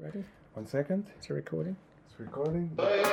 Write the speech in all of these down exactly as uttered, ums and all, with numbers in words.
Ready? One second. It's a recording. It's recording.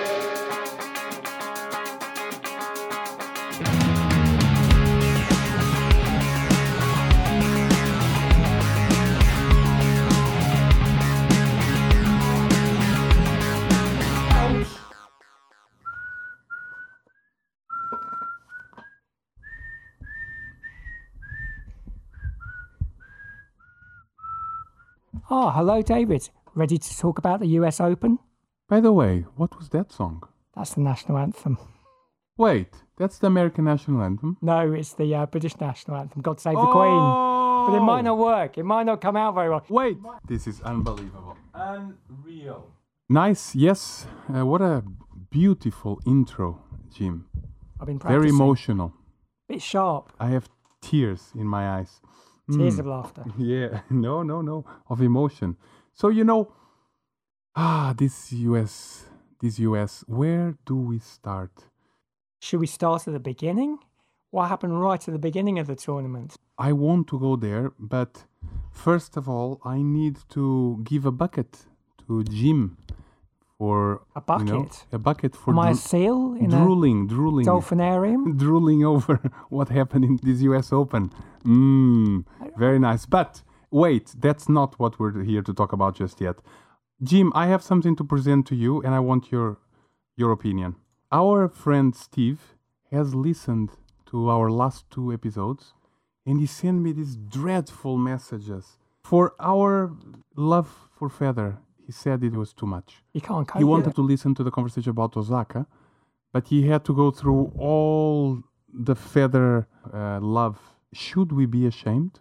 Oh, hello, David. Ready to talk about the U S Open? By the way, what was that song? That's the national anthem. Wait, that's the American national anthem? No, it's the uh, British national anthem, God Save the oh! Queen. But it might not work. It might not come out very well. Wait, this is unbelievable. Unreal. Nice, yes. Uh, what a beautiful intro, Jim. I've been practicing. Very emotional. Bit sharp. I have tears in my eyes. Tears Mm. of laughter. Yeah, no, no, no, of emotion. So, you know, ah, this U S, this U S, where do we start? Should we start at the beginning? What happened right at the beginning of the tournament? I want to go there, but first of all, I need to give a bucket to Jim for A bucket? You know, a bucket for Am I a dro- seal in drooling, drooling, a dolphinarium? drooling over what happened in this U S Open. Mmm, very nice. But wait, that's not what we're here to talk about just yet. Jim, I have something to present to you, and I want your your opinion. Our friend Steve has listened to our last two episodes, and he sent me these dreadful messages. For our love for Federer, he said it was too much. You can't cope He with wanted it. to listen to the conversation about Osaka, but he had to go through all the Federer uh, love. Should we be ashamed?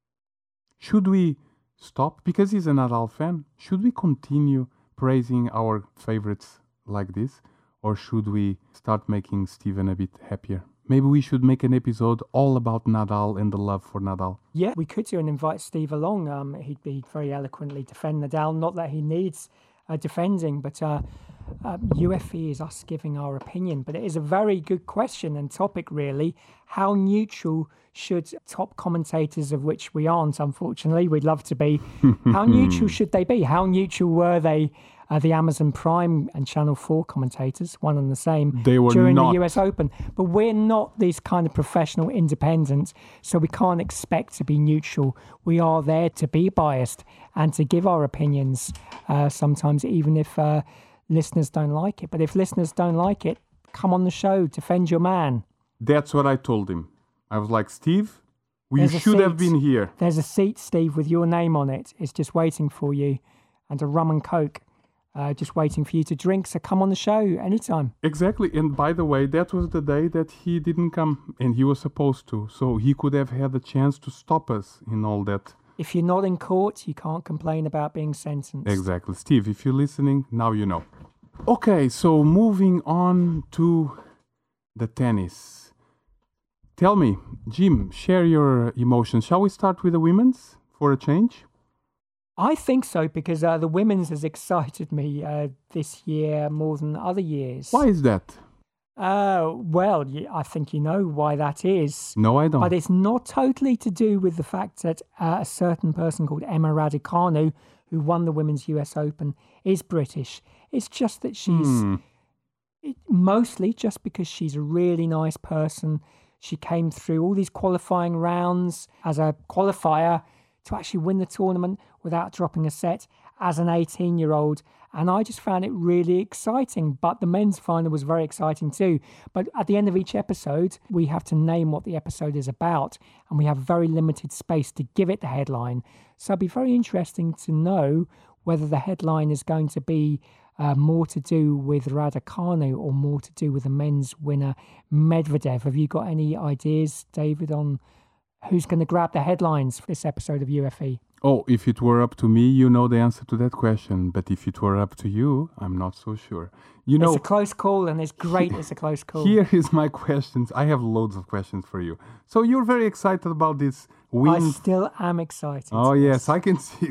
Should we stop? Because he's a Nadal fan. Should we continue praising our favorites like this? Or should we start making Steven a bit happier? Maybe we should make an episode all about Nadal and the love for Nadal. Yeah, we could do and invite Steve along. Um, he'd be very eloquently defend Nadal. Not that he needs uh, defending, but uh, uh, U F E is us giving our opinion. But it is a very good question and topic, really. How neutral should top commentators, of which we aren't, unfortunately, we'd love to be, how neutral should they be? How neutral were they, uh, the Amazon Prime and Channel four commentators, one and the same, They were during not. the U S Open? But we're not these kind of professional independents, so we can't expect to be neutral. We are there to be biased and to give our opinions uh, sometimes, even if uh, listeners don't like it. But if listeners don't like it, come on the show, defend your man. That's what I told him. I was like, Steve, we There's a should have seat. been here. There's a seat, Steve, with your name on it. It's just waiting for you, and a rum and coke uh, just waiting for you to drink. So come on the show anytime. Exactly. And by the way, that was the day that he didn't come, and he was supposed to. So he could have had the chance to stop us in all that. If you're not in court, you can't complain about being sentenced. Exactly. Steve, if you're listening, now you know. Okay, so moving on to the tennis. Tell me, Jim, share your emotions. Shall we start with the women's for a change? I think so, because uh, the women's has excited me uh, this year more than other years. Why is that? Uh, well, y- I think you know why that is. No, I don't. But it's not totally to do with the fact that uh, a certain person called Emma Raducanu, who won the Women's U S Open, is British. It's just that she's Hmm. it, mostly just because she's a really nice person. She came through all these qualifying rounds as a qualifier to actually win the tournament without dropping a set as an eighteen-year-old. And I just found it really exciting. But the men's final was very exciting too. But at the end of each episode, we have to name what the episode is about. And we have very limited space to give it the headline. So it'd be very interesting to know whether the headline is going to be uh, more to do with Raducanu or more to do with the men's winner, Medvedev. Have you got any ideas, David, on who's going to grab the headlines for this episode of U F E? Oh, if it were up to me, you know the answer to that question. But if it were up to you, I'm not so sure. You know, It's a close call, and it's great it's a close call. here is my questions. I have loads of questions for you. So you're very excited about this I win. still am excited. Oh, yes, I can see.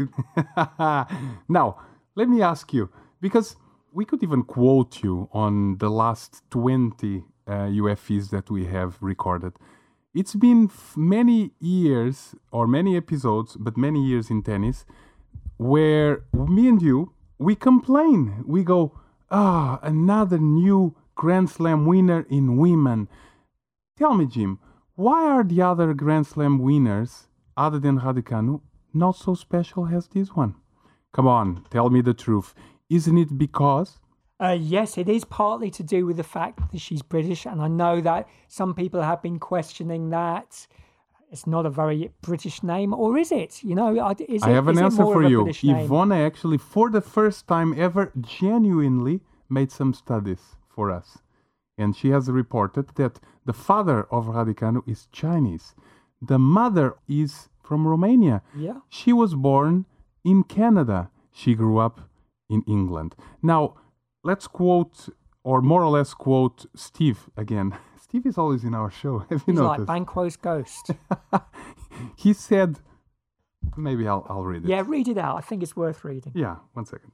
Now, let me ask you, because we could even quote you on the last twenty uh, U F Es that we have recorded. It's been f- many years, or many episodes, but many years in tennis, where me and you, we complain. We go, ah, another new Grand Slam winner in women. Tell me, Jim, why are the other Grand Slam winners, other than Raducanu, not so special as this one? Come on, tell me the truth. Isn't it because... Uh, yes, it is partly to do with the fact that she's British, and I know that some people have been questioning that. It's not a very British name, or is it? You know, is it, I have an is answer it more for of a you. British name? Ivona actually, for the first time ever, genuinely made some studies for us. And she has reported that the father of Raducanu is Chinese. The mother is from Romania. Yeah. She was born in Canada. She grew up in England. Now, let's quote, or more or less quote, Steve again. Steve is always in our show. Have you He's noticed? like Banquo's ghost. He said, maybe I'll, I'll read it. Yeah, read it out. I think it's worth reading. Yeah, one second.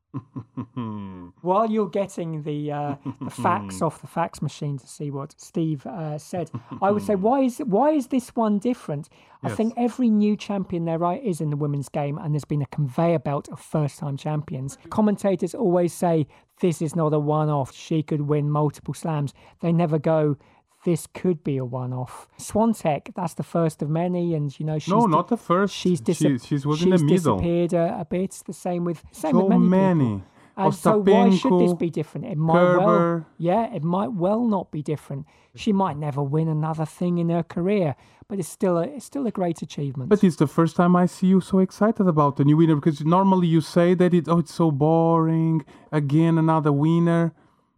While you're getting the, uh, the facts off the fax machine to see what Steve uh, said, I would say, why is why is this one different? I Yes. think every new champion there right is in the women's game, and there's been a conveyor belt of first-time champions. Commentators always say, this is not a one-off. She could win multiple slams. They never go, this could be a one-off. Swiatek, that's the first of many, and you know she's No, di- not the first. She's, dis- she, she was she's in the middle. disappeared a, a bit. The same with same So with many. many. People. And so why should this Ostapenko, be different? It might well, Kerber. yeah, it might well not be different. She might never win another thing in her career, but it's still a it's still a great achievement. But it's the first time I see you so excited about a new winner, because normally you say that it oh it's so boring. Again, another winner.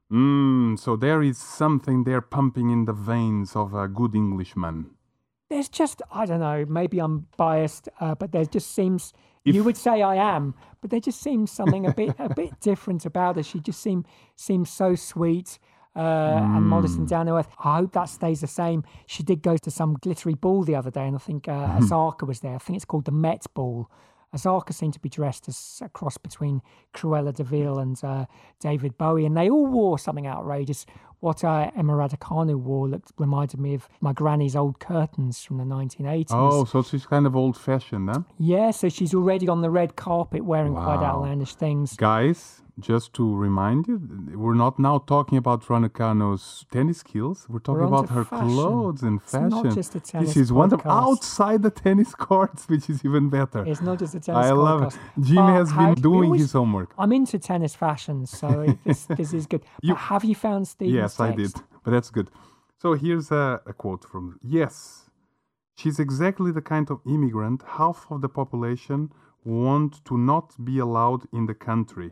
Mm, so there is something there pumping in the veins of a good Englishman. There's just I don't know. Maybe I'm biased, uh, but there just seems. If- You would say I am, but there just seems something a bit a bit different about her. She just seems seems so sweet uh, and modest and down to earth. I hope that stays the same. She did go to some glittery ball the other day, and I think uh, Osaka was there. I think it's called the Met Ball. Osaka seemed to be dressed as a cross between Cruella de Vil and uh, David Bowie, and they all wore something outrageous. What uh, Emma Raducanu wore looked reminded me of my granny's old curtains from the nineteen eighties. Oh, so she's kind of old-fashioned, huh? Yeah, so she's already on the red carpet wearing quite Wow. outlandish things. Guys, just to remind you, we're not now talking about Raducanu's tennis skills. We're talking We're about onto her fashion. clothes and It's fashion. not just a tennis This is wonderful. podcast. Outside the tennis courts, which is even better. It's not just a tennis I love podcast. it. Jim But has how- been we doing always- his homework. I'm into tennis fashion, so this, this is good. You- But have you found Stephen's Yes, I did. text? But that's good. So here's a, a quote from, yes, she's exactly the kind of immigrant half of the population want to not be allowed in the country.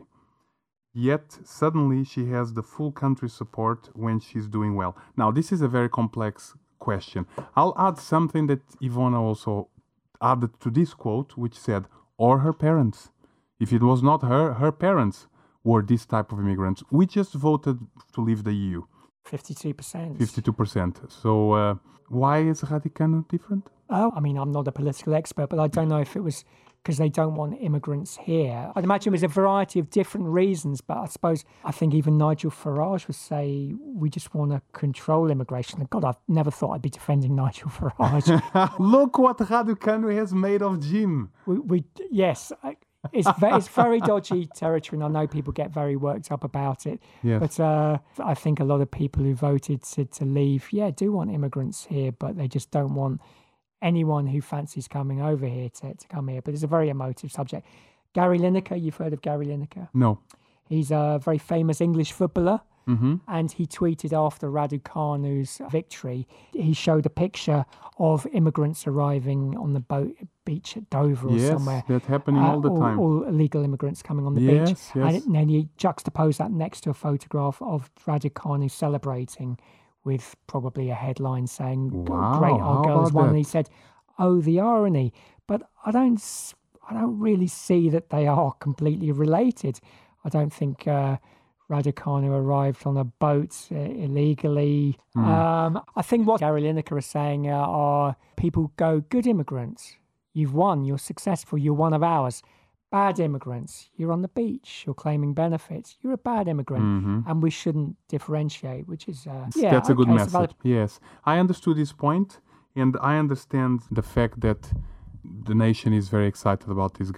Yet suddenly she has the full country support when she's doing well. Now, this is a very complex question. I'll add something that Ivona also added to this quote, which said, or her parents. If it was not her, her parents were this type of immigrants. We just voted to leave the E U. fifty-two percent. fifty-two percent. So uh, why is Raducanu different? Oh, I mean, I'm not a political expert, but I don't know if it was because they don't want immigrants here. I'd imagine there's a variety of different reasons, but I suppose I think even Nigel Farage would say we just want to control immigration. And God, I've never thought I'd be defending Nigel Farage. Look what Raducanu has made of Jim. we, we, yes, I- it's ve- it's very dodgy territory, and I know people get very worked up about it. Yes. But uh, I think a lot of people who voted to, to leave, yeah, do want immigrants here, but they just don't want anyone who fancies coming over here to, to come here. But it's a very emotive subject. Gary Lineker, you've heard of Gary Lineker? No. He's a very famous English footballer. Mm-hmm. And he tweeted after Raducanu's victory, he showed a picture of immigrants arriving on the boat beach at Dover or Yes, somewhere. that's happening Uh, all the time. All illegal immigrants coming on the Yes, beach. yes. And, it- and then he juxtaposed that next to a photograph of Raducanu celebrating with probably a headline saying, Wow, great, how our girls about won. that? And he said, oh, the irony. But I don't, s- I don't really see that they are completely related. I don't think... Uh, Raducanu arrived on a boat uh, illegally. Hmm. Um, I think what Gary Lineker is saying uh, are people go, good immigrants, you've won, you're successful, you're one of ours. Bad immigrants, you're on the beach, you're claiming benefits, you're a bad immigrant, and we shouldn't differentiate, which is... Uh, yeah, That's a good okay, so message. valid- Yes. I understood this point, and I understand the fact that the nation is very excited about this girl.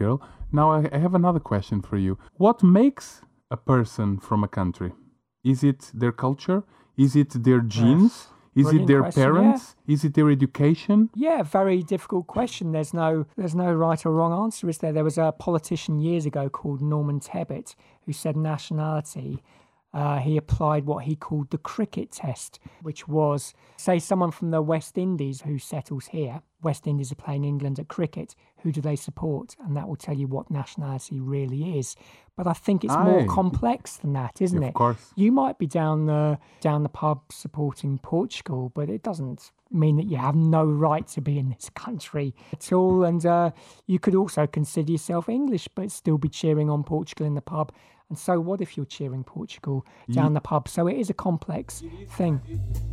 Now I I have another question for you. What makes a person from a country? Is it their culture? Is it their genes? Is it Brilliant their question, parents? Is it their education? Yeah, very difficult question. There's no there's no right or wrong answer, is there? There was a politician years ago called Norman Tebbit who said nationality. Uh, he applied what he called the cricket test, which was, say, someone from the West Indies who settles here. West Indies are playing England at cricket. Who do they support? And that will tell you what nationality really is. But I think it's more Aye. complex than that, isn't Of it? course. You might be down the down the pub supporting Portugal, but it doesn't mean that you have no right to be in this country at all. And uh, you could also consider yourself English, but still be cheering on Portugal in the pub. And so what if you're cheering Portugal down the pub? So it is a complex thing.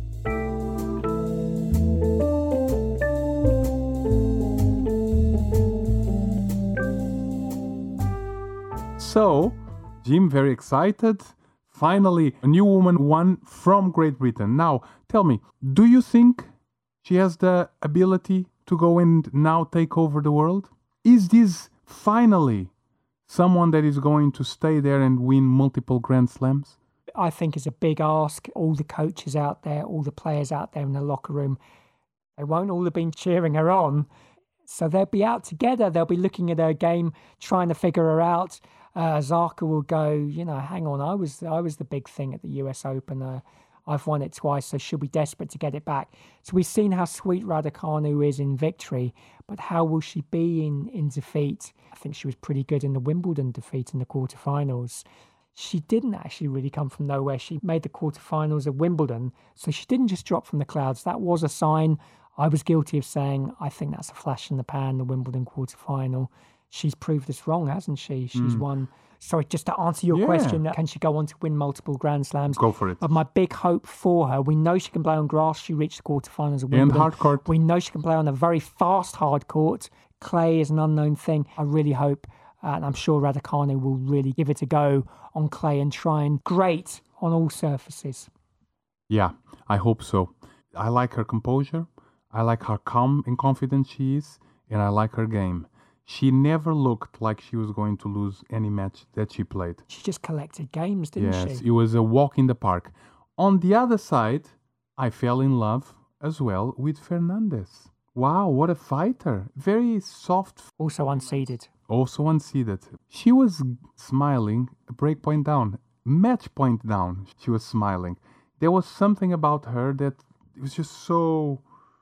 So, Jim, very excited. Finally, a new woman won from Great Britain. Now, tell me, do you think she has the ability to go and now take over the world? Is this finally someone that is going to stay there and win multiple Grand Slams? I think it's a big ask. All the coaches out there, all the players out there in the locker room, they won't all have been cheering her on. So they'll be out together. They'll be looking at her game, trying to figure her out. Uh, Zarka will go, you know, hang on, I was I was the big thing at the U S Open. Uh, I've won it twice, so she'll be desperate to get it back. So we've seen how sweet Raducanu is in victory, but how will she be in, in defeat? I think she was pretty good in the Wimbledon defeat in the quarterfinals. She didn't actually really come from nowhere. She made the quarterfinals at Wimbledon, so she didn't just drop from the clouds. That was a sign. I was guilty of saying, I think that's a flash in the pan, the Wimbledon quarterfinal. She's proved us wrong, hasn't she? She's Mm. won. Sorry, just to answer your Yeah. question, can she go on to win multiple Grand Slams? Go for it. But my big hope for her, we know she can play on grass. She reached the quarterfinals of And Wimbledon. hard court. We know she can play on a very fast hard court. Clay is an unknown thing. I really hope, uh, and I'm sure Raducanu will really give it a go on clay and try and grate on all surfaces. Yeah, I hope so. I like her composure. I like how calm and confident she is. And I like her game. She never looked like she was going to lose any match that she played. She just collected games, didn't Yes, she? it was a walk in the park. On the other side, I fell in love as well with Fernandez. Wow, what a fighter. Very soft, Also unseeded. also unseeded. She was smiling, break point down, match point down. She was smiling. There was something about her that it was just so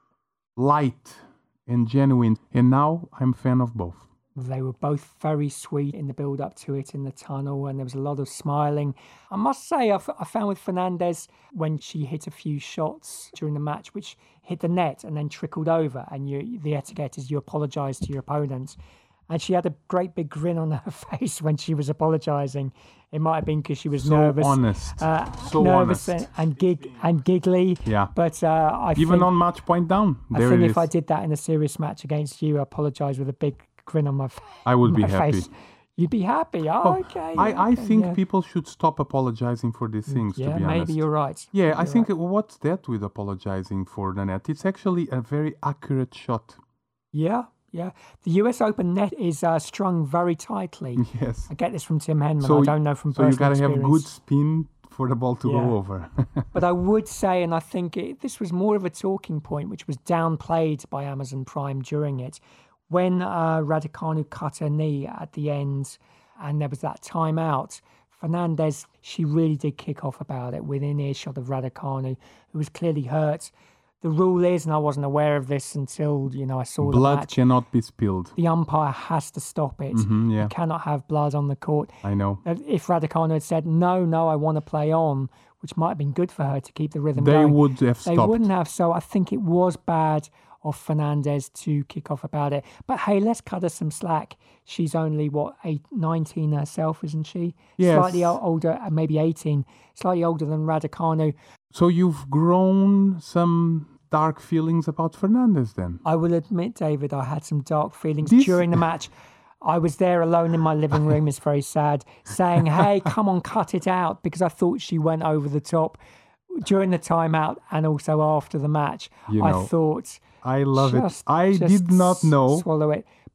light and genuine. And now I'm a fan of both. They were both very sweet in the build up to it in the tunnel, and there was a lot of smiling. I must say, I, f- I found with Fernandez, when she hit a few shots during the match, which hit the net and then trickled over, and you, the etiquette is you apologise to your opponent. And she had a great big grin on her face when she was apologising. It might have been because she was So nervous, honest. uh, So nervous honest. and, and gig and giggly. Yeah. But uh, I Even think, on match point down. I There think it if is. I did that in a serious match against you, I apologise with a big grin on my face. I would be my happy. face. You'd be happy. Oh, Oh, okay. I, yeah, I okay, think yeah. people should stop apologizing for these things, Yeah, to be maybe honest. you're right. Yeah, Maybe I you're think right. what's that with apologizing for the net? It's actually a very accurate shot. Yeah, yeah. The U S Open net is uh, strung very tightly. Yes. I get this from Tim Henman. So I y- don't know from So you personal gotta have good experience. spin for the ball to Yeah. go over. But I would say, and I think it, this was more of a talking point, which was downplayed by Amazon Prime during it, when uh, Raducanu cut her knee at the end, and there was that timeout. Fernandez, she really did kick off about it within earshot of Raducanu, who was clearly hurt. The rule is, and I wasn't aware of this until you know I saw the Blood match. cannot be spilled. The umpire has to stop it. Mhm, yeah. You cannot have blood on the court. I know. If Raducanu had said, no, no, I want to play on, which might have been good for her to keep the rhythm They going, would have they stopped. wouldn't have. So I think it was bad of Fernandez to kick off about it. But hey, let's cut her some slack. She's only, what, eight, nineteen herself, isn't she? Yes. Slightly o- older, uh, maybe eighteen, slightly older than Raducanu. So you've grown some dark feelings about Fernandez then? I will admit, David, I had some dark feelings This- during the match. I was there alone in my living room, it's very sad, saying, hey, come on, cut it out, because I thought she went over the top during the timeout and also after the match. You I know, thought, I love just, it. I just did not know. swallow it.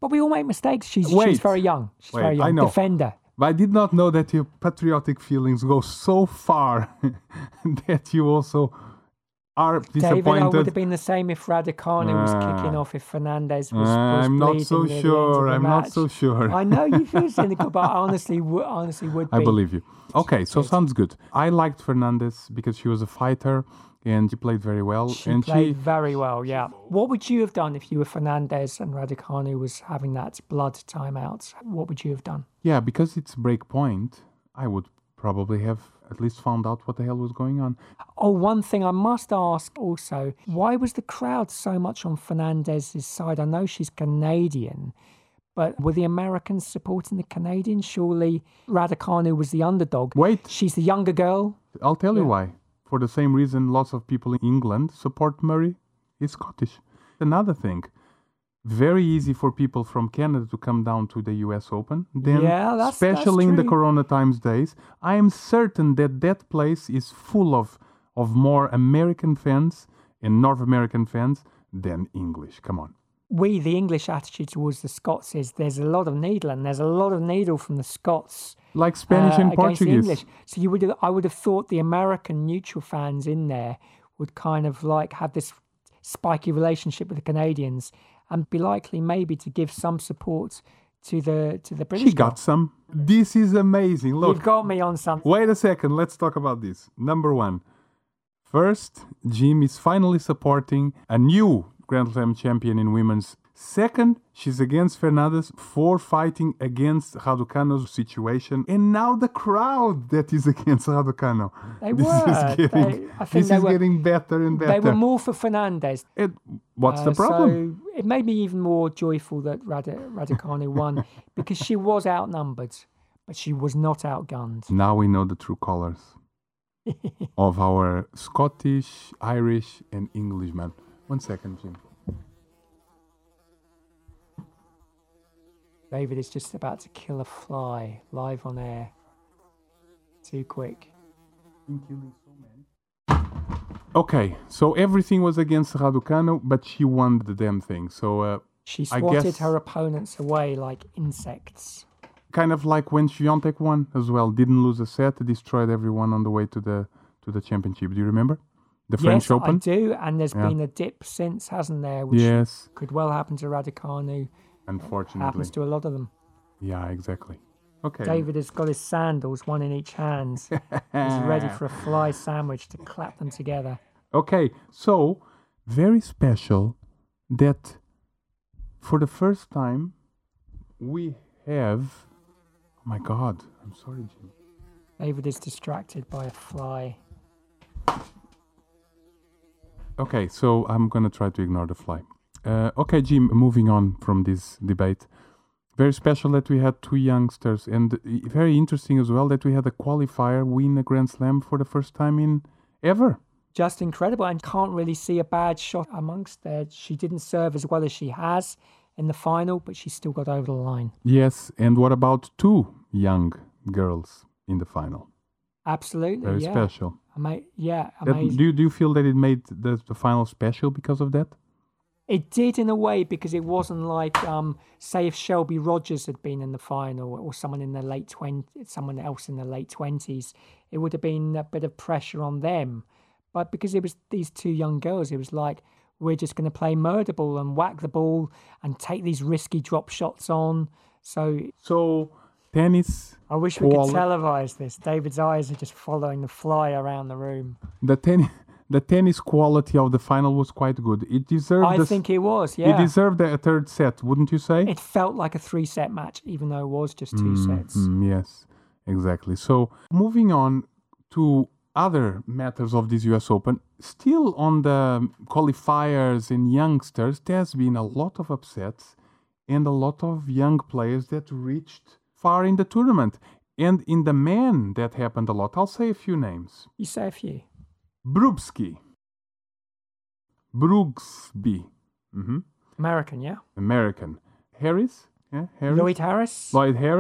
But we all make mistakes. She's Wait. she's very young. She's Wait, very young. I know. Defender. But I did not know that your patriotic feelings go so far that you also are disappointed. David, I would have been the same if Raducanu was kicking Ah. off, if Fernandez was, was I'm bleeding not so near the end sure. of the I'm not match. so sure. I know you feel cynical, but I honestly, w- honestly would be. I believe you. Okay, so sounds good. I liked Fernandez because she was a fighter and she played very well. She and played she, very well, yeah. What would you have done if you were Fernandez and Raducanu was having that blood timeout? What would you have done? yeah, because it's break point, I would probably have at least found out what the hell was going on. Oh, one thing I must ask also, why was the crowd so much on Fernandez's side? I know she's Canadian, but were the Americans supporting the Canadians? Surely Raducanu was the underdog. Wait, She's the younger girl. I'll tell you why. For the same reason lots of people in England support Murray. He's Scottish. Another thing, very easy for people from Canada to come down to the U S Open. Then, Yeah, that's- that's especially in the true. Corona times days, I am certain that that place is full of, of more American fans and North American fans than English. Come on. We, the English attitude towards the Scots is there's a lot of needle, and there's a lot of needle from the Scots Like Spanish uh, and against the Portuguese. English. So you would, have, I would have thought the American neutral fans in there would kind of like have this spiky relationship with the Canadians and be likely maybe to give some support to the to the British. She got some. This is amazing. Look. You've got me on something. Wait a second, let's talk about this. Number one. First, Jim is finally supporting a new Grand Slam champion in women's. Second, she's against Fernandez for fighting against Raducanu's situation. And now the crowd that is against Raducanu. They this were. is getting, They- I think this they is were- getting better and better. They were more for Fernandez. It, what's Uh, the problem? So it made me even more joyful that Radu- Raducanu won because she was outnumbered, but she was not outgunned. Now we know the true colors of our Scottish, Irish, and Englishman. One second, Jim. David is just about to kill a fly live on air. Too quick. Okay, so everything was against Raducanu, but she won the damn thing. So, uh, She I swatted guess- her opponents away like insects. kind of like when Swiatek won as well. Didn't lose a set, destroyed everyone on the way to the to the championship. Do you remember the French Yes, Open? I do, and there's Yeah. been a dip since, hasn't there? Which Yes, could well happen to Raducanu. unfortunately. Happens to a lot of them. Yeah, exactly. Okay. David has got his sandals, one in each hand. He's ready for a fly sandwich to clap them together. Okay, so very special that for the first time we have. Oh my God! I'm sorry, Jim. David is distracted by a fly. Okay, so I'm gonna try to ignore the fly. Uh, okay, Jim. Moving on from this debate, very special that we had two youngsters, and very interesting as well that we had a qualifier win a Grand Slam for the first time in ever. Just incredible, and can't really see a bad shot amongst there. She didn't serve as well as she has in the final, but she still got over the line. Yes, and what about two young girls in the final? Absolutely, Very yeah. special. Ama- yeah, That, amazing. do, you, do you feel that it made the, the final special because of that? It did in a way because it wasn't like, um, say, if Shelby Rogers had been in the final or someone in the late twenties, someone else in the late twenties, it would have been a bit of pressure on them. But because it was these two young girls, it was like, we're just going to play murder ball and whack the ball and take these risky drop shots on. So So, tennis, I wish we Quali- could televise this. David's eyes are just following the fly around the room. the tennis, the tennis quality of the final was quite good. It deserved. I the, think it was, it yeah. deserved a third set, wouldn't you say? It felt like a three-set match, even though it was just two sets. Mm, yes, exactly. So, moving on to other matters of this U S Open, still on the qualifiers and youngsters, there's been a lot of upsets and a lot of young players that reached far in the tournament. And in the men, that happened a lot. I'll say a few names. You say a few. Brubski. Brugsby. hmm American, yeah? American. Harris. Yeah, Harris. Lloyd Harris. Lloyd Harris.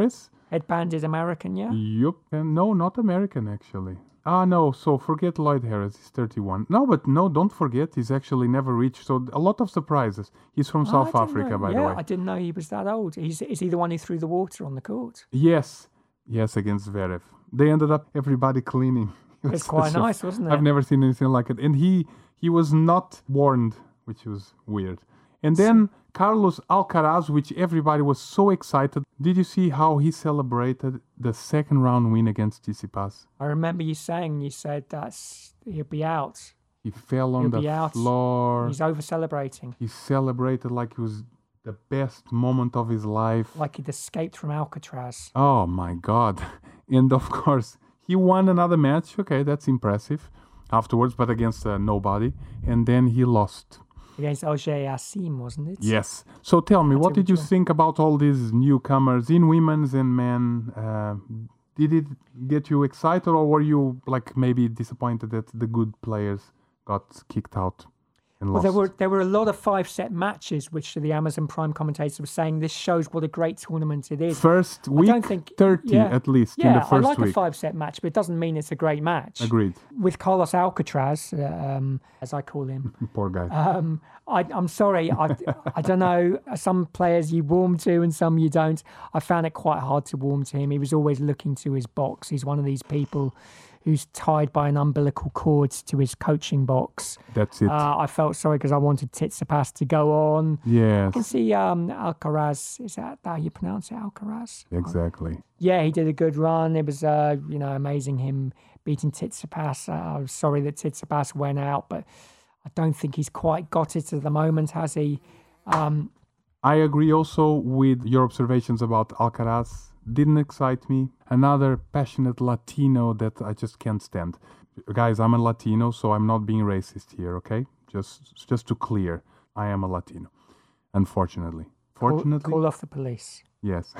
Headbanded American, yeah? Yup. And no, not American, actually. Ah, no, so forget Lloyd Harris. He's thirty-one. No, but no, don't forget, he's actually never reached. So a lot of surprises. He's from Oh, South I didn't Africa, know- by yeah, the way. I didn't know he was that old. He's, is he the one who threw the water on the court? Yes. Yes, against Zverev. They ended up everybody cleaning. It was It's quite such a- nice, wasn't it? I've never seen anything like it. And he he was not warned, which was weird. And then Carlos Alcaraz, which everybody was so excited. Did you see how he celebrated the second round win against Tsitsipas? I remember you saying, you said that's he'll be out. He fell on He'll the be out. floor. He's over celebrating. He celebrated like it was the best moment of his life. Like he'd escaped from Alcatraz. Oh my God. And of course, he won another match. Okay, that's impressive. Afterwards, but against uh, nobody. And then he lost. Against Auger Assim, wasn't it? Yes. So tell me, what Until did you June. think about all these newcomers in women's and men? Uh, did it get you excited, or were you like maybe disappointed that the good players got kicked out and Well, lost? there were there were a lot of five set matches, which the Amazon Prime commentators were saying this shows what a great tournament it is. First week, don't think- thirty yeah. at least yeah, in the first I like week. a five set match, but it doesn't mean it's a great match. Agreed. With Carlos Alcatraz, uh, um, as I call him, Poor guy. um, I, I'm sorry, I, I don't know. Some players you warm to and some you don't. I found it quite hard to warm to him. He was always looking to his box. He's one of these people who's tied by an umbilical cord to his coaching box. That's it. Uh, I felt sorry because I wanted Tsitsipas to go on. I yes, can see um, Alcaraz. Is that how you pronounce it, Alcaraz? exactly. Yeah, he did a good run. It was, uh, you know, amazing him beating Tsitsipas. Uh, I'm sorry that Tsitsipas went out, but I don't think he's quite got it at the moment, has he? Um, I agree also with your observations about Alcaraz. Didn't excite me. Another passionate Latino that I just can't stand. Guys, I'm a Latino, so I'm not being racist here, okay? Just just to clear, I am a Latino. Unfortunately. call, Fortunately, call off the police. yes.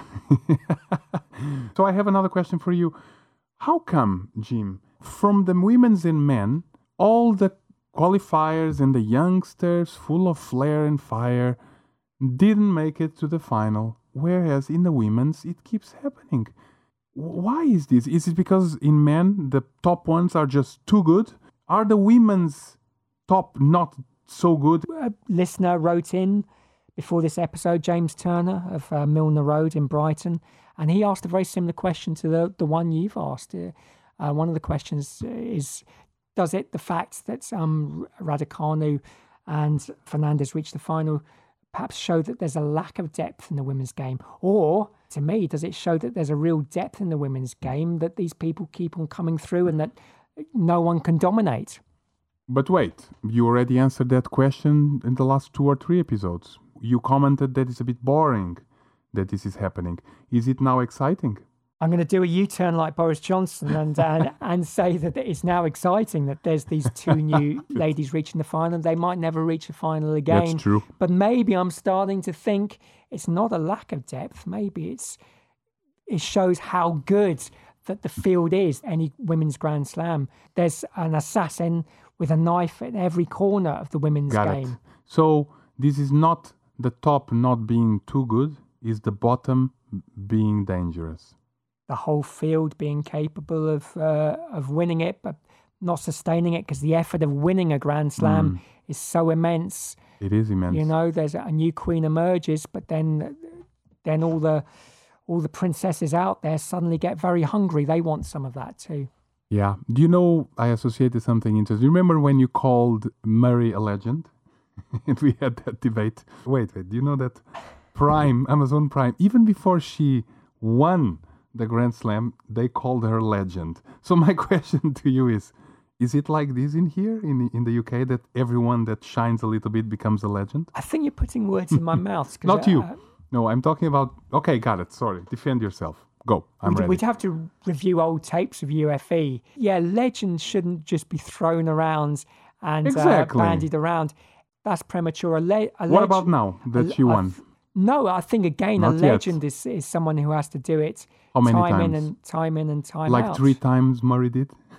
So I have another question for you. How come, Jim, from the women's and men, all the qualifiers and the youngsters full of flair and fire didn't make it to the final, whereas in the women's it keeps happening? W- Why is this? Is it because in men the top ones are just too good? Are the women's top not so good? A listener wrote in before this episode, James Turner of uh, Milner Road in Brighton, and he asked a very similar question to the, the one you've asked. Uh, uh, one of the questions is, does it, the fact that um, Raducanu and Fernandez reached the final, perhaps show that there's a lack of depth in the women's game? Or, to me, does it show that there's a real depth in the women's game, that these people keep on coming through and that no one can dominate? But wait, you already answered that question in the last two or three episodes. You commented that it's a bit boring that this is happening. Is it now exciting? I'm going to do a U-turn like Boris Johnson and and, and say that it's now exciting that there's these two new ladies reaching the final. They might never reach a final again. That's true. But maybe I'm starting to think it's not a lack of depth. Maybe it's it shows how good that the field is. Any women's Grand Slam, there's an assassin with a knife at every corner of the women's Got game. it. So this is not the top not being too good, is the bottom being dangerous. The whole field being capable of uh, of winning it, but not sustaining it because the effort of winning a Grand Slam Mm. is so immense. It is immense. You know, there's a new queen emerges, but then then all the all the princesses out there suddenly get very hungry. They want some of that too. Yeah. Do you know, I associated something interesting. Remember when you called Murray a legend? And we had that debate. Wait, wait. Do you know that Prime, Amazon Prime, even before she won the Grand Slam, they called her legend. So my question to you is, is it like this in here, in, in the U K, that everyone that shines a little bit becomes a legend? I think you're putting words in my mouth. 'cause, Not you. uh, No, I'm talking about... Okay, got it. Sorry. Defend yourself. Go. I'm We'd, ready. we'd have to review old tapes of U F E. Yeah, legends shouldn't just be thrown around and Exactly. uh, bandied around. That's premature. A, le- a What leg- about now that a- she I won? th- no, I think again, Not a yet. legend is, is someone who has to do it How many time in times? and time in and time Like out. three times Murray did?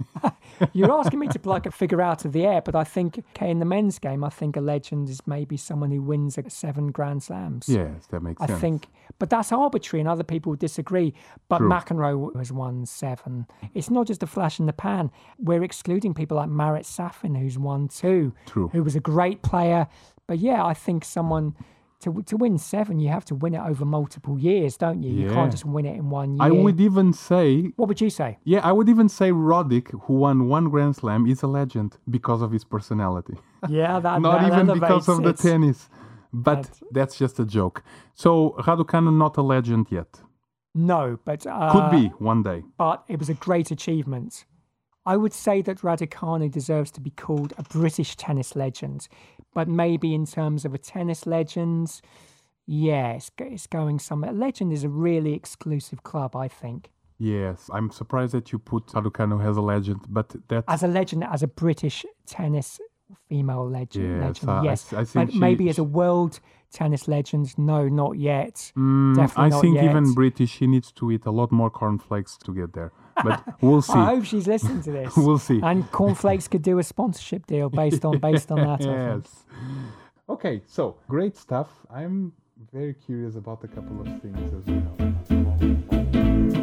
You're asking me to pluck a figure out of the air, but I think, okay, in the men's game, I think a legend is maybe someone who wins seven Grand Slams. Yes, that makes I sense. think, but that's arbitrary, and other people disagree. But True. McEnroe has won seven. It's not just a flash in the pan. We're excluding people like Marat Safin, who's won two, True. who was a great player. But yeah, I think someone to to win seven, you have to win it over multiple years, don't you? You Yeah. can't just win it in one year. I would even say, What would you say? yeah, I would even say Roddick, who won one Grand Slam, is a legend because of his personality. Yeah, that Not that even because elevates of the it. tennis. But That's- that's just a joke. So Raducanu not a legend yet. No, but uh, Could be one day. but it was a great achievement. I would say that Raducanu deserves to be called a British tennis legend, but maybe in terms of a tennis legend, yeah, it's, go- it's going somewhere. Legend is a really exclusive club, I think. Yes, I'm surprised that you put Raducanu as a legend, but that's As a legend, as a British tennis female legend, Yes, legend, I- I yes. th- I think but she- maybe as she- a world tennis legend, no, not yet. Mm, Definitely I not think yet. even British, she needs to eat a lot more cornflakes to get there. But we'll see. I hope she's listening to this. We'll see. And Cornflakes could do a sponsorship deal based on based on that. I think. Yes. Okay, so great stuff. I'm very curious about a couple of things as well.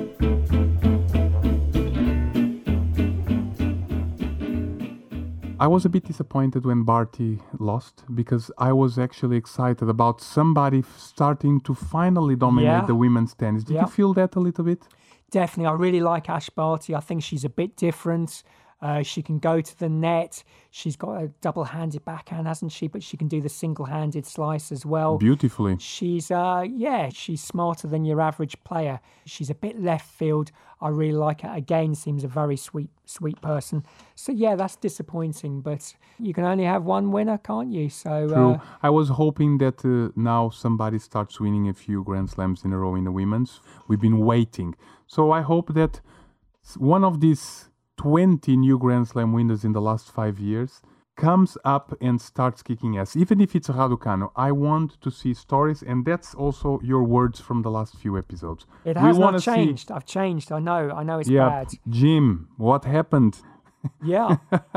I was a bit disappointed when Barty lost because I was actually excited about somebody f- starting to finally dominate Yeah. the women's tennis. Did Yeah. you feel that a little bit? Definitely, I really like Ash Barty. I think she's a bit different. Uh, she can go to the net. She's got a double-handed backhand, hasn't she? But she can do the single-handed slice as well. Beautifully. She's, uh, yeah, she's smarter than your average player. She's a bit left field. I really like her. Again, seems a very sweet, sweet person. So yeah, that's disappointing. But you can only have one winner, can't you? So True. uh, I was hoping that uh, now somebody starts winning a few Grand Slams in a row in the women's. We've been waiting. So I hope that s- one of these twenty new Grand Slam winners in the last five years comes up and starts kicking ass. Even if it's Raducanu, I want to see stories, and that's also your words from the last few episodes. it We has wanna not see- changed. I've changed. I know. I know it's Yeah, bad. Jim, what happened? Yeah.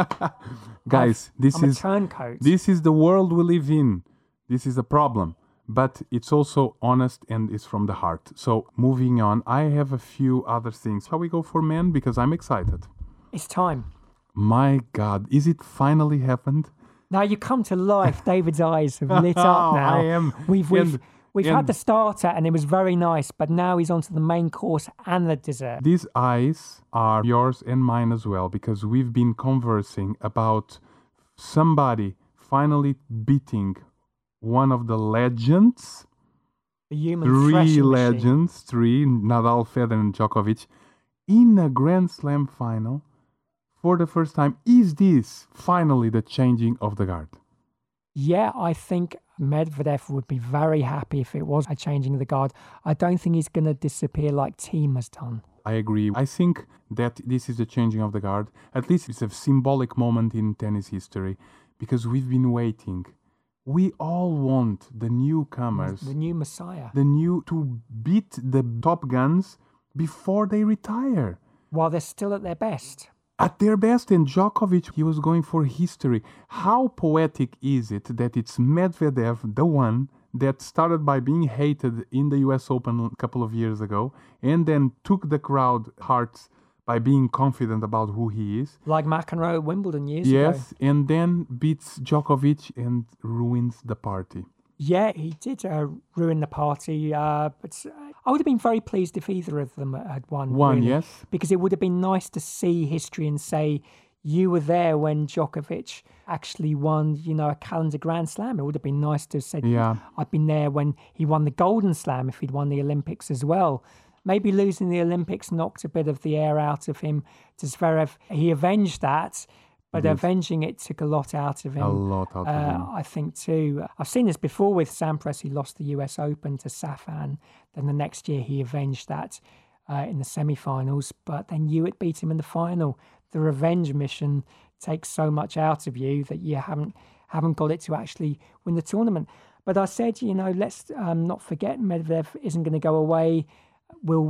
Guys, this I'm a is turncoat. this is the world we live in. This is a problem, but it's also honest and it's from the heart. So moving on, I have a few other things. Shall we go for men? Because I'm excited. It's time. My God, is it finally happened? Now you come to life. David's eyes have lit up now. I am. We've we've And- we've and- had the starter and it was very nice, but now he's onto the main course and the dessert. These eyes are yours and mine as well, because we've been conversing about somebody finally beating one of the legends. The human Three threshing machine. legends, three, Nadal, Federer, and Djokovic, in a Grand Slam final for the first time. Is this finally the changing of the guard? Yeah, I think Medvedev would be very happy if it was a changing of the guard. I don't think he's going to disappear like Thiem has done. I agree. I think that this is the changing of the guard. At least it's a symbolic moment in tennis history because we've been waiting. We all want the newcomers, The new Messiah. the new, to beat the top guns before they retire. While they're still at their best. At their best, and Djokovic, he was going for history. How poetic is it that it's Medvedev, the one that started by being hated in the U S Open a couple of years ago, and then took the crowd hearts by being confident about who he is. Like McEnroe at Wimbledon years ago. Yes, and then beats Djokovic and ruins the party. Yeah, he did uh, ruin the party, uh, but uh, I would have been very pleased if either of them had won. One, really, yes. because it would have been nice to see history and say you were there when Djokovic actually won, you know, a calendar Grand Slam. It would have been nice to have said, Yeah. I've been there when he won the Golden Slam, if he'd won the Olympics as well. Maybe losing the Olympics knocked a bit of the air out of him. To Zverev, he avenged that. But Yes. avenging it took a lot out of him. A lot out of Uh, him. I think too. I've seen this before with Sampras. He lost the U S Open to Safan. Then the next year he avenged that uh, in the semi-finals. But then Hewitt beat him in the final. The revenge mission takes so much out of you that you haven't haven't got it to actually win the tournament. But I said, you know, let's um, not forget Medvedev isn't going to go away. We'll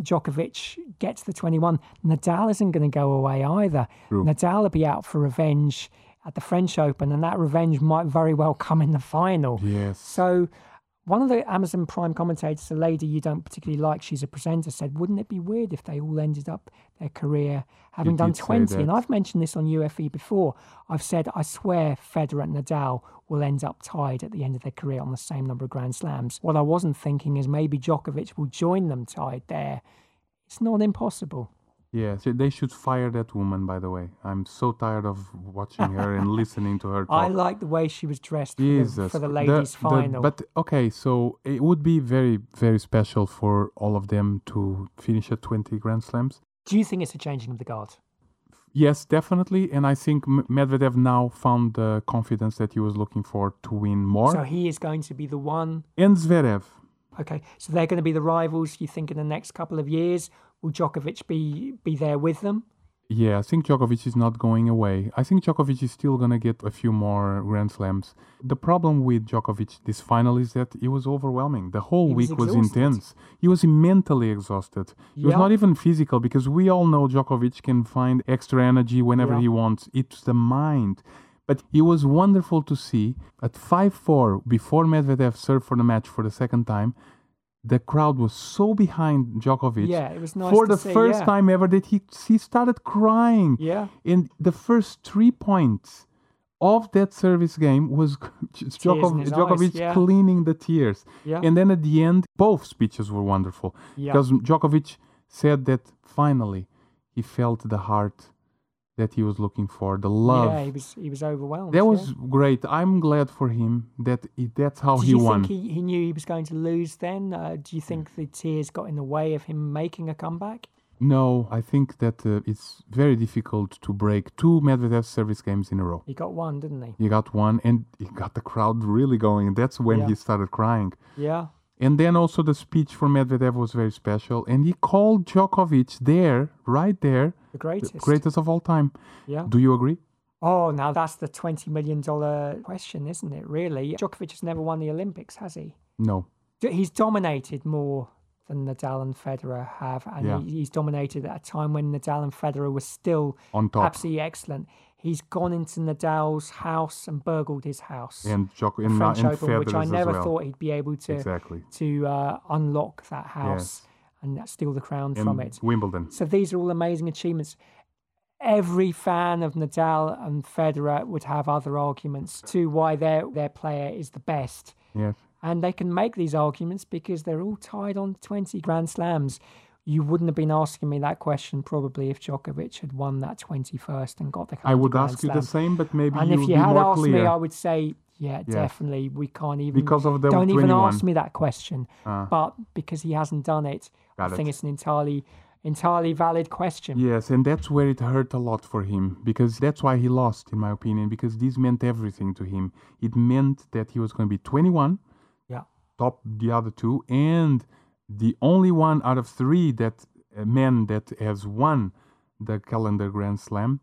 Djokovic gets the twenty-one, Nadal isn't going to go away either. True. Nadal will be out for revenge at the French Open, and that revenge might very well come in the final. Yes. So one of the Amazon Prime commentators, a lady you don't particularly like, she's a presenter, said, wouldn't it be weird if they all ended up their career having You done did say twenty? And that. I've mentioned this on U F E before. I've said, I swear Federer and Nadal will end up tied at the end of their career on the same number of Grand Slams. What I wasn't thinking is maybe Djokovic will join them tied there. It's not impossible. Yeah, so they should fire that woman, by the way. I'm so tired of watching her and listening to her talk. I like the way she was dressed for, the, Jesus. for the The- ladies' the- final. But okay, so it would be very, very special for all of them to finish at twenty Grand Slams. Do you think it's a changing of the guard? Yes, definitely. And I think M- Medvedev now found the confidence that he was looking for to win more. So he is going to be the one. And Zverev. Okay, so they're going to be the rivals, you think, in the next couple of years? Will Djokovic be, be there with them? Yeah, I think Djokovic is not going away. I think Djokovic is still going to get a few more Grand Slams. The problem with Djokovic this final is that it was overwhelming. The whole He was week was exhausted. intense. He was mentally exhausted. It was Yeah. not even physical, because we all know Djokovic can find extra energy whenever Yeah. he wants. It's the mind. But it was wonderful to see at five four, before Medvedev served for the match for the second time, the crowd was so behind Djokovic. Yeah, it was nice for to the see, first yeah. time ever that he he started crying. Yeah. And the first three points of that service game was just Tears in Djoko- his Djokovic eyes, yeah. cleaning the tears. Yeah. And then at the end, both speeches were wonderful. Yeah. Because Djokovic said that finally he felt the heart that he was looking for, the love. Yeah, he was he was overwhelmed. That yeah. was great. I'm glad for him that he, that's how Did he you won. think he, he knew he was going to lose then? Uh, do you think the tears got in the way of him making a comeback? No, I think that uh, it's very difficult to break two Medvedev service games in a row. He got one, didn't he? He got one, and he got the crowd really going. And that's when Yeah. he started crying. Yeah. And then also the speech for Medvedev was very special. And he called Djokovic there, right there, The greatest. the greatest of all time. Yeah. Do you agree? Oh, now that's the twenty million dollars question, isn't it, really? Djokovic has never won the Olympics, has he? No. D- He's dominated more than Nadal and Federer have, and Yeah. he, he's dominated at a time when Nadal and Federer were still On top. absolutely excellent. He's gone into Nadal's house and burgled his house. And, Djoko- the and, French and Open, which I Federer's as never well. thought he'd be able to Exactly. to uh, unlock that house and steal the crown And from it. Wimbledon. So these are all amazing achievements. Every fan of Nadal and Federer would have other arguments to why their their player is the best. Yes. And they can make these arguments because they're all tied on twenty Grand Slams. You wouldn't have been asking me that question probably if Djokovic had won that twenty-first and got the I would Grand ask you Slam. the same, but maybe And you if would you be had more asked clear. me, I would say, yeah, definitely. We can't even Because of the don't even twenty-one. ask me that question. Ah. But because he hasn't done it, Got I think it. it's an entirely entirely valid question. Yes, and that's where it hurt a lot for him, because that's why he lost, in my opinion, because this meant everything to him. It meant that he was going to be twenty-one, Yeah. top the other two, and the only one out of three that uh, men that has won the calendar Grand Slam,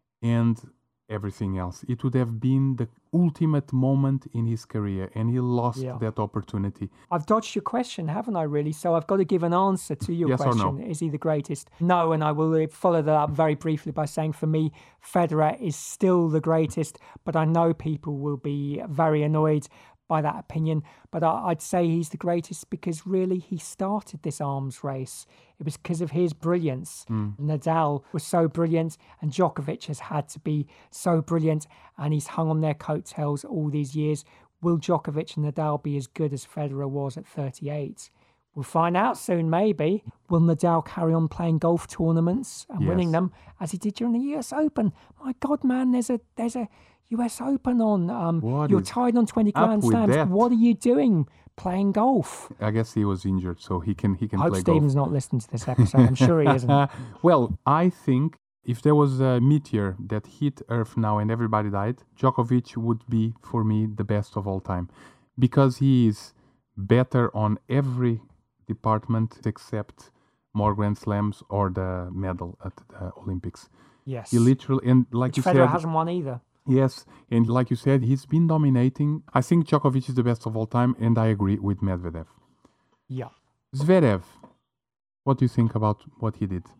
and everything else. It would have been the ultimate moment in his career, and he lost Yeah. that opportunity. I've dodged your question, haven't I, really? So I've got to give an answer to your Yes or question. no? Is he the greatest? No, and I will follow that up very briefly by saying for me, Federer is still the greatest, but I know people will be very annoyed by that opinion. But I, I'd say he's the greatest because really he started this arms race. It was because of his brilliance. Nadal was so brilliant, and Djokovic has had to be so brilliant, and he's hung on their coattails all these years. Will Djokovic and Nadal be as good as Federer was at thirty-eight? We'll find out soon, maybe. Will Nadal carry on playing golf tournaments and winning Yes. them as he did during the U S Open? My God, man, there's a there's a U S Open on. Um, What you're is tied on twenty up Grand with Slams. that? What are you doing playing golf? I guess he was injured, so he can he can I hope play Stephen's not listening to this episode. I'm sure he isn't. golf. Well, I think if there was a meteor that hit Earth now and everybody died, Djokovic would be, for me, the best of all time. Because he is better on every department except more Grand Slams or the medal at the Olympics. Yes. He literally, and like Which you Federer said, hasn't won either. yes, and like you said, he's been dominating. I think Djokovic is the best of all time, and I agree with Medvedev. Yeah. Zverev, What do you think about what he did?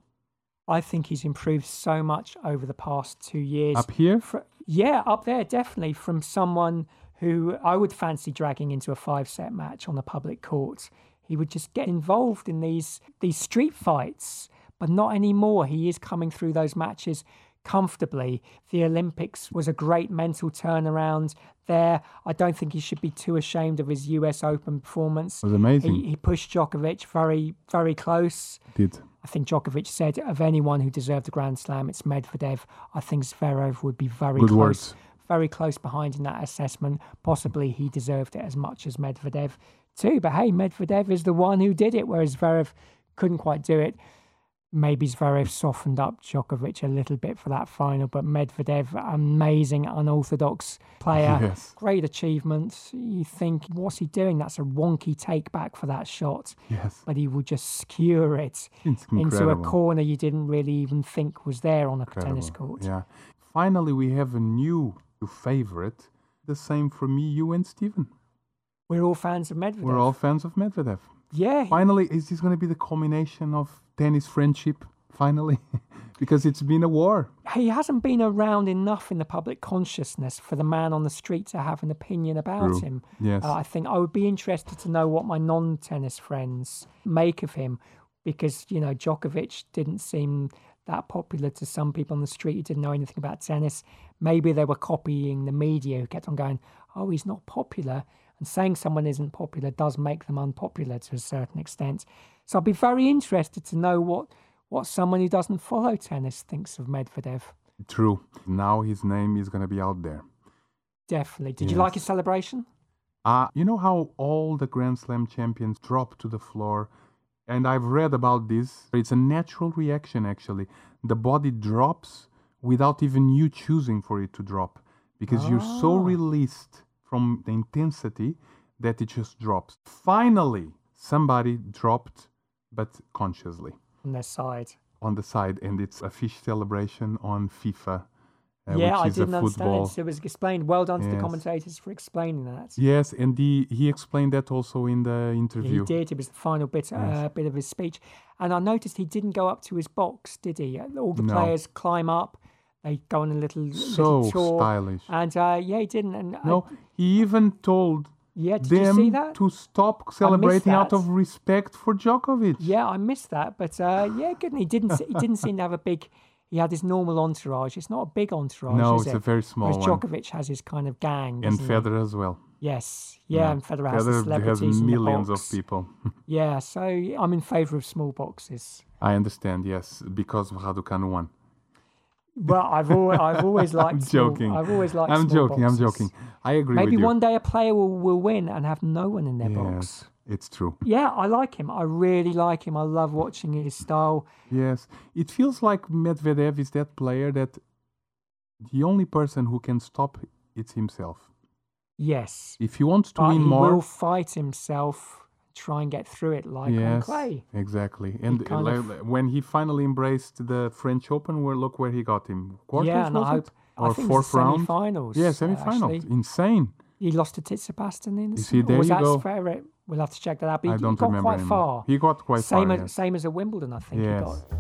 I think he's improved so much over the past two years. Up here? For, yeah, up there, definitely. From someone who I would fancy dragging into a five-set match on the public court. He would just get involved in these these street fights, but not anymore. He is coming through those matches comfortably. The Olympics was a great mental turnaround there. I don't think he should be too ashamed of his U S Open performance. It was amazing. He, he pushed Djokovic very, very close. Did. I think Djokovic said of anyone who deserved a Grand Slam, it's Medvedev. I think Zverev would be very Good close. words. Very close behind in that assessment. Possibly he deserved it as much as Medvedev too. But hey, Medvedev is the one who did it, whereas Zverev couldn't quite do it. Maybe Zverev softened up Djokovic a little bit for that final, but Medvedev, amazing, unorthodox player. Yes. Great achievement. You think, what's he doing? That's a wonky take back for that shot. Yes. But he would just skewer it It's into a incredible. corner you didn't really even think was there on a Incredible. tennis court. Yeah. Finally, we have a new favorite. The same for me, you and Steven. We're all fans of Medvedev. We're all fans of Medvedev. Yeah. Finally, is this going to be the culmination of tennis friendship? Finally, because it's been a war. He hasn't been around enough in the public consciousness for the man on the street to have an opinion about True. him. Yes. Uh, I think I would be interested to know what my non-tennis friends make of him, because, you know, Djokovic didn't seem that popular to some people on the street who didn't know anything about tennis. Maybe they were copying the media who kept on going, oh, he's not popular. And saying someone isn't popular does make them unpopular to a certain extent. So I'd be very interested to know what, what someone who doesn't follow tennis thinks of Medvedev. True. Now his name is going to be out there. Definitely. Did you Yes. like his celebration? Uh, you know how all the Grand Slam champions drop to the floor? And I've read about this. It's a natural reaction, actually. The body drops without even you choosing for it to drop, because you're so Ah. released from the intensity that it just drops. Finally, somebody dropped, but consciously, On their side. on the side. And it's a fish celebration on FIFA. Uh, yeah, I which is didn't a football. understand. So it was explained. Well done to the Yes. commentators for explaining that. Yes, and he, he explained that also in the interview. He did. It was the final bit, uh, bit of his speech. And I noticed he didn't go up to his box, did he? All the No. players climb up. They go on a little, So little tour. stylish. And uh, yeah, he didn't. And No, I, he even told yeah, did you see them that? to stop celebrating out that. of respect for Djokovic. Yeah, I missed that. But uh, yeah, good. And he didn't. se- He didn't seem to have a big. He had his normal entourage. It's not a big entourage. No, is it's it? a very small Whereas one. Djokovic has his kind of gang. And doesn't he? Federer as well. Yes. Yeah, Yeah. and Federer has the Federer has celebrities in the millions of box. people. Yeah, so I'm in favour of small boxes. I understand, yes, because of Raducanu won. Well, I've always, I've always liked. I'm small- joking. I've always liked. I'm small joking, I'm boxes. joking. I agree Maybe with you. one day a player will, will win and have no one in their box. Yes, it's true. Yeah, I like him. I really like him. I love watching his style. Yes, it feels like Medvedev is that player that the only person who can stop it's himself. Yes, If he wants to but win he more, will fight himself, try and get through it like on yes, clay. exactly. And kind uh, of- like, when he finally embraced the French Open, where look where he got him. Quarters, Yeah, and was I hope. it? I Or think fourth it's the round? semi-finals. Yeah, uh, semi-final. actually. Insane. He lost to Tsitsipas in the You see, or there was you that go. Zverev? We'll have to check that out. But he, I he don't got remember quite anymore. far. He got quite same far. as yes. same as at Wimbledon, I think he Yes. got.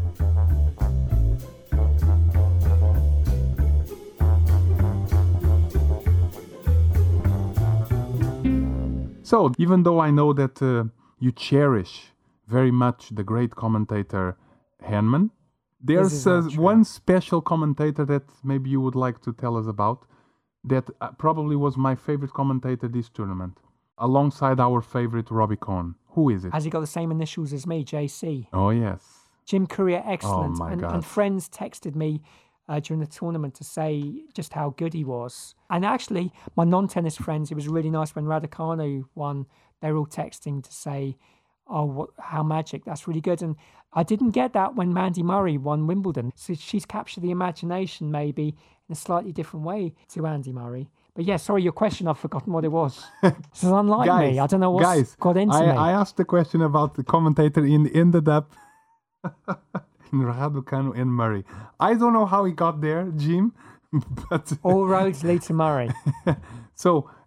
So, even though I know that uh, you cherish very much the great commentator Henman, there's is uh, not true. one special commentator that maybe you would like to tell us about that uh, probably was my favorite commentator this tournament, alongside our favorite Robbie Cohn. Who is it? Has he got the same initials as me, J C? Oh, yes. Jim Courier, excellent. my and, God. and friends texted me uh, during the tournament to say just how good he was. And actually, my non-tennis friends, it was really nice when Raducanu won. They were all texting to say, "Oh, what, how magic! That's really good." And I didn't get that when Mandy Murray won Wimbledon. So she's captured the imagination maybe in a slightly different way to Andy Murray. But yeah, sorry, your question, I've forgotten what it was. This is unlike me. I don't know what's guys, got into I, me. I asked the question about the commentator in ended up in Raducanu and Murray. I don't know how he got there, Jim, but All roads lead to Murray. so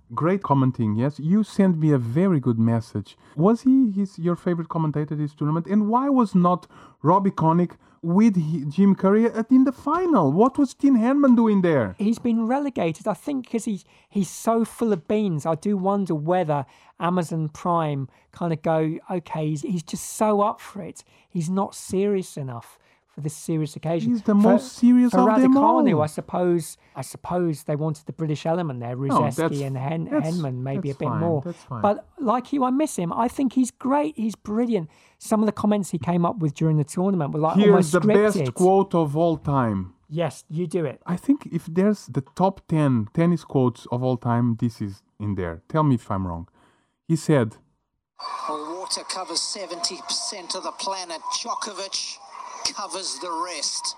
Great commenting, yes. You sent me a very good message. Was he his, your favorite commentator this tournament? And why was not Robbie Connick with he, Jim Courier at, in the final? What was Tim Henman doing there? He's been relegated, I think, because he, he's so full of beans. I do wonder whether Amazon Prime kind of go, okay, he's, he's just so up for it. He's not serious enough for this serious occasion. He's the for, most serious for of them all. Raducanu, I suppose. I suppose they wanted the British element there. Ruseski and Hen, Henman, maybe a bit fine, more. That's fine. But like you, I miss him. I think he's great. He's brilliant. Some of the comments he came up with during the tournament were like Here's almost the scripted. best quote of all time. Yes, you do it. I think if there's the top ten tennis quotes of all time, this is in there. Tell me if I'm wrong. He said, Well, water covers seventy percent of the planet. Djokovic covers the rest.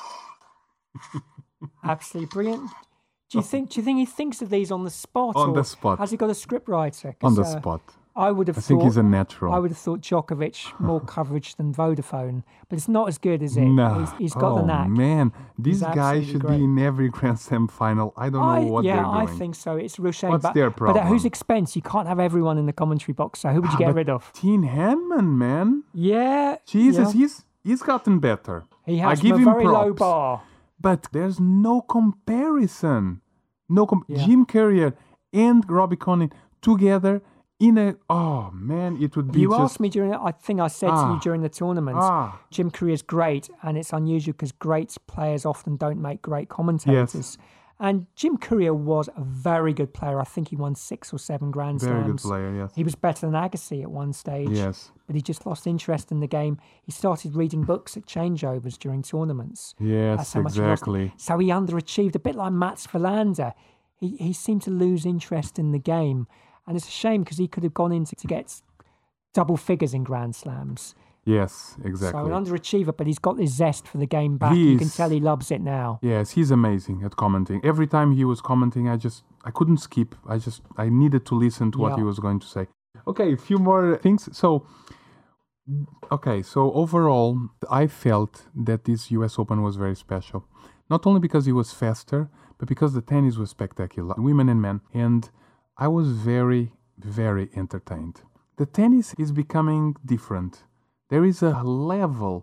Absolutely brilliant. Do you think? Do you think he thinks of these on the spot? On or the spot. Has he got a script writer? on the uh, spot. I would have I thought. think he's a natural. I would have thought Djokovic more coverage than Vodafone, but it's not as good, is it? No. He's, he's got oh, the knack. man. This He's guy absolutely should great. be in every Grand Slam final. I don't know I, what yeah, they're I doing. think so. It's a real shame. What's but, their but at whose problem? expense? You can't have everyone in the commentary box. So who would you Ah, get but rid of? Tim Henman, man. Yeah. Jesus, yeah. he's he's gotten better. He I has give from a him very props. low bar. But there's no comparison. No com- Yeah. Jim Courier and Robbie Connick together in a oh man, it would be You just asked me during. I think I said to Ah. you during the tournament. ah Jim Courier's great, and it's unusual because great players often don't make great commentators. And Jim Courier was a very good player. I think he won six or seven Grand very good Slams. player. Yes, He was better than Agassi at one stage, yes, but he just lost interest in the game. He started reading books at changeovers during tournaments. yes, That's how much he lost. exactly. So he underachieved, a bit like Mats Wilander. He he seemed to lose interest in the game, and it's a shame because he could have gone in to, to get double figures in Grand Slams. Yes, exactly. So an underachiever, but he's got this zest for the game back. You can He's- tell he loves it now. Yes, he's amazing at commenting. Every time he was commenting, I just I couldn't skip. I just I needed to listen to what Yeah. he was going to say. Okay, a few more things. So okay, so overall, I felt that this U S Open was very special. Not only because it was faster, but because the tennis was spectacular, women and men. And I was very, very entertained. The tennis is becoming different. There is a level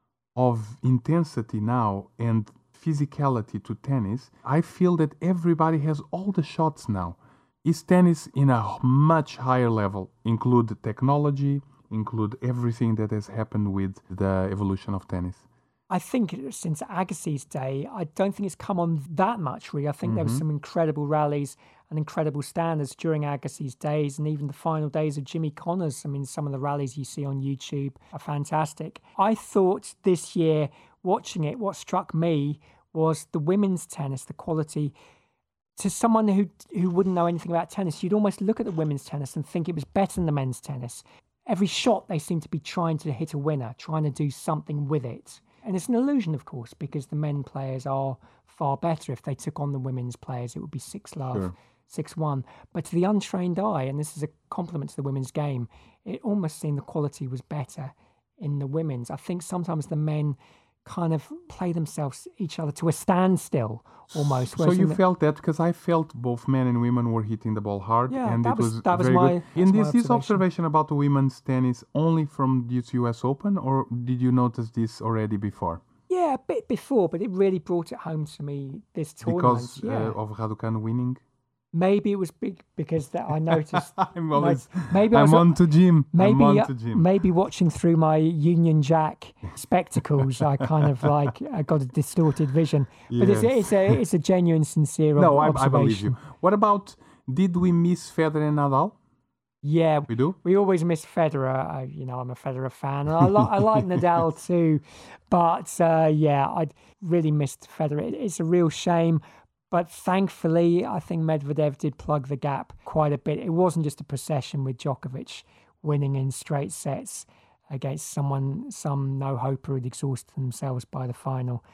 of intensity now and physicality to tennis. I feel that everybody has all the shots now. Is tennis in a much higher level? Include the technology, include everything that has happened with the evolution of tennis. I think since Agassi's day, I don't think it's come on that much, really. I think there were some incredible rallies and incredible standards during Agassi's days, and even the final days of Jimmy Connors. I mean, some of the rallies you see on YouTube are fantastic. I thought this year, watching it, what struck me was the women's tennis, the quality. To someone who who wouldn't know anything about tennis, you'd almost look at the women's tennis and think it was better than the men's tennis. Every shot, they seem to be trying to hit a winner, trying to do something with it. And it's an illusion, of course, because the men players are far better. If they took on the women's players, it would be six love, Sure. six one. But to the untrained eye, and this is a compliment to the women's game, it almost seemed the quality was better in the women's. I think sometimes the men kind of play themselves each other to a standstill almost. So whereas in you the- felt that because I felt both men and women were hitting the ball hard, Yeah, and that it was- was, that was very my- good. that's And my is this observation. observation about the women's tennis only from this U S Open, or did you notice this already before? Yeah, a bit before, but it really brought it home to me this tournament. Because yeah. uh, of Raducanu winning? Maybe it was big because that I noticed. I'm always, maybe I I'm was- on to Jim. Maybe, I'm uh, on to Jim. maybe watching through my Union Jack spectacles, I kind of like I got a distorted vision. But it's, Yes. it's a it's a genuine, sincere No, I, observation. I believe you. What about, did we miss Federer and Nadal? Yeah, We do? we always miss Federer. I, you know, I'm a Federer fan, and I, li- I like Nadal too. But uh, yeah, I really missed Federer. It, it's a real shame. But thankfully, I think Medvedev did plug the gap quite a bit. It wasn't just a procession with Djokovic winning in straight sets against someone, some no-hoper who'd exhausted themselves by the final.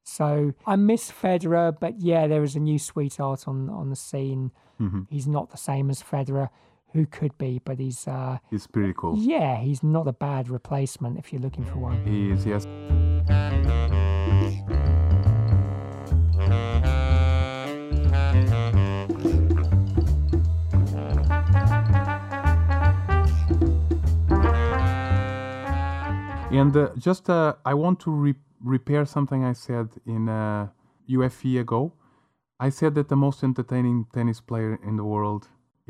So I miss Federer, but yeah, there is a new sweetheart on, on the scene. Mm-hmm. He's not the same as Federer, who could be, but he's, uh, It's pretty cool. yeah, he's not a bad replacement if you're looking for one. He is, yes. And uh, just, uh, I want to re- repair something I said in uh, U F E ago. I said that the most entertaining tennis player in the world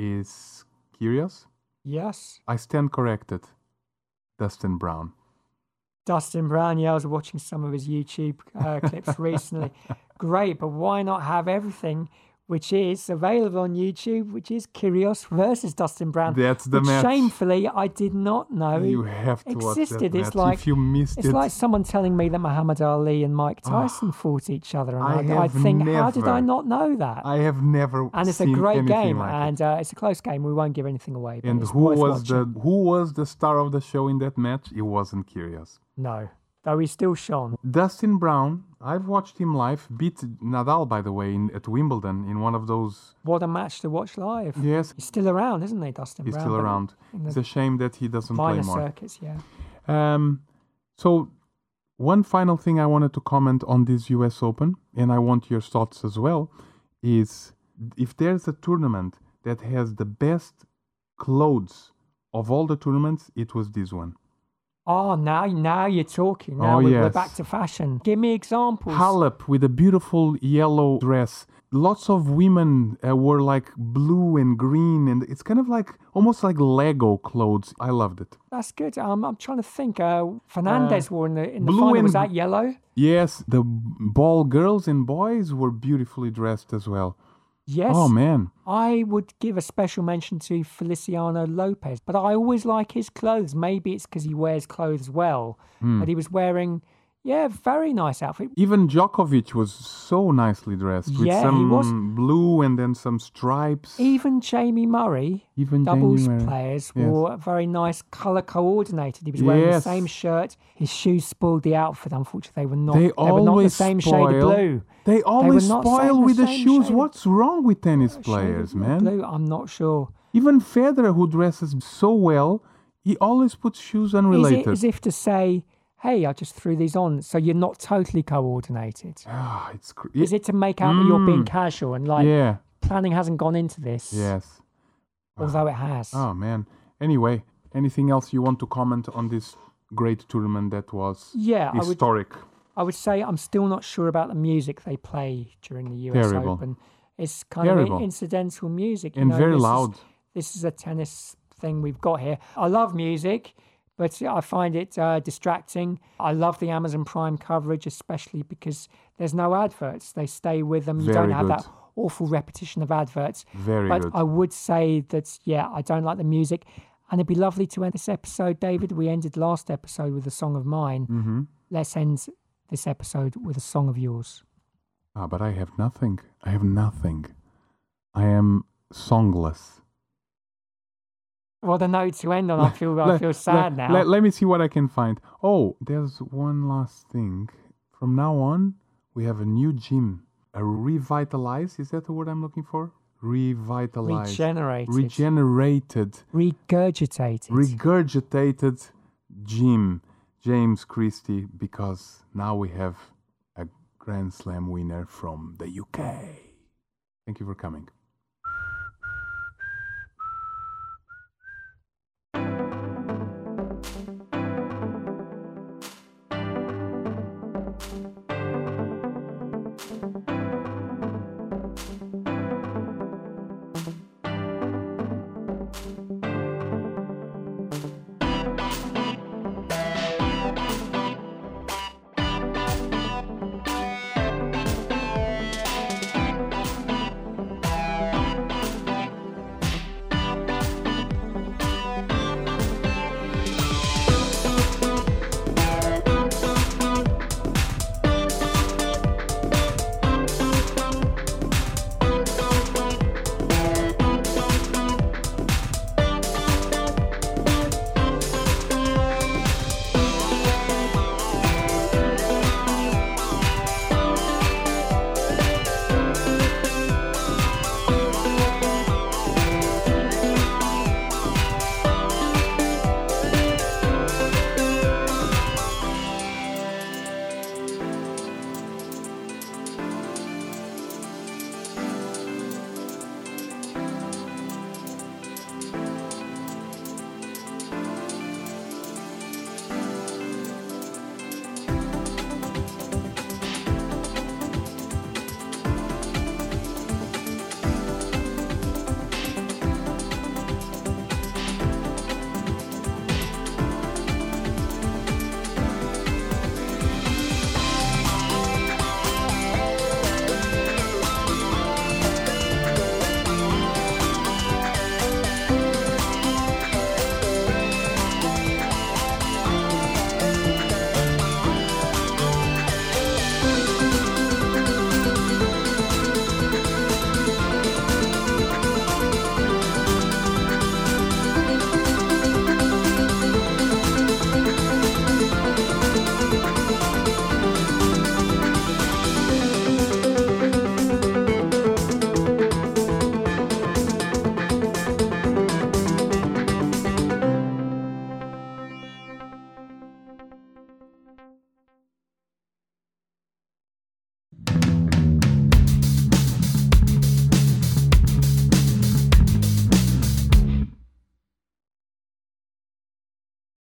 is Kyrgios. Yes. I stand corrected. Dustin Brown. Dustin Brown, yeah, I was watching some of his YouTube uh, clips recently. Great, but why not have everything which is available on YouTube, which is Kyrgios versus Dustin Brown? That's the which match. Shamefully, I did not know You have to watch that existed. match. It's like if you missed it's it, like someone telling me that Muhammad Ali and Mike Tyson fought each other, and I I'd, have I'd think, how did I never- not know that? I have never and it's a seen great anything game, like it. and uh, it's a close game. We won't give anything away. But And it's who worth was watching. the who was the star of the show in that match? It wasn't Kyrgios. No, though he still shone. Dustin Brown, I've watched him live, beat Nadal, by the way, in, at Wimbledon in one of those. What a match to watch live. Yes, He's still around, isn't he, Dustin he's Brown? still But around. in It's the a shame that he doesn't play minor more. circuits, yeah. Um, so, one final thing I wanted to comment on this U S Open, and I want your thoughts as well, is if there's a tournament that has the best clothes of all the tournaments, it was this one. Oh, now now you're talking. Now Oh, we're, we're yes. back to fashion. Give me examples. Halep with a beautiful yellow dress. Lots of women uh, were like blue and green, and it's kind of like almost like Lego clothes. I loved it. That's good. Um, I'm trying to think. Uh, Fernandez wore in the in the blue final. Was and- that yellow? Yes, the ball girls and boys were beautifully dressed as well. Yes. Oh man, I would give a special mention to Feliciano Lopez, but I always like his clothes. Maybe it's because he wears clothes well, Hmm. but he was wearing, yeah, very nice outfit. even Djokovic was so nicely dressed with Yeah, he some was. blue and then some stripes. Even Jamie Murray, Even doubles Jamie Murray. players, Yes. wore very nice color coordinated. He was wearing Yes. the same shirt. His shoes spoiled the outfit. Unfortunately, they were not. They They, were not the always same spoil. shade of blue. They always not spoil same- the with the same shoes. shade of- What's wrong with tennis Shade of players, man? Blue. I'm not sure. Even Federer, who dresses so well, he always puts shoes Is unrelated. it as if to say, "Hey, I just threw these on," so you're not totally coordinated? Ah, it's cr- Is it to make out that you're being Mm. casual and like yeah, planning hasn't gone into this? yes. Although it has. Oh man. Anyway, anything else you want to comment on this great tournament that was Yeah, I would. historic? I would say I'm still not sure about the music they play during the U S Terrible. Open. It's kind Terrible. of in- incidental music, you And know, very this is- loud. this is a tennis thing we've got here. I love music, but I find it uh, distracting. I love the Amazon Prime coverage, especially because there's no adverts. They stay with them. You Very don't have good. that awful repetition of adverts. Very but good. I would say that, yeah, I don't like the music. And it'd be lovely to end this episode, David. We ended last episode with a song of mine. Mm-hmm. Let's end this episode with a song of yours. Ah, but I have nothing. I have nothing. I am songless. What a note to end on. I feel I Let- feel let- sad now. Let, let me see what I can find. Oh, there's one last thing. From now on, we have a new gym. A revitalize. Is that the word I'm looking for? Revitalize. Regenerated. Regenerated. Regurgitated. Regurgitated gym. James Christie, because now we have a Grand Slam winner from the U K. Thank you for coming.